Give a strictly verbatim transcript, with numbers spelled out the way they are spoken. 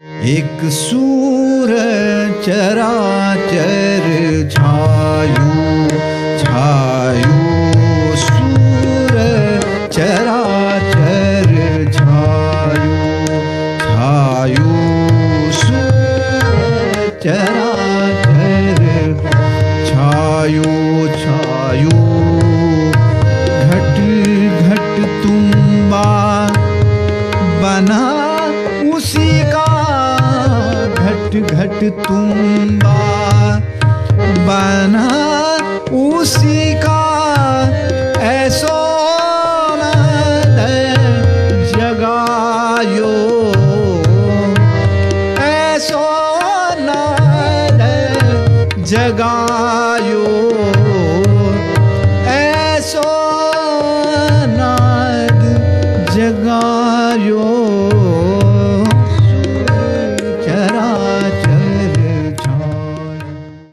एक सूर चराचर छायु छायु सूर चराचर छायु छायु सूर चराचर छायु छायु घट घट तुम्बा बना उसी का घट घट तुम्बा बना उसी का ऐसो नाद जगायो ऐसो नाद जगायो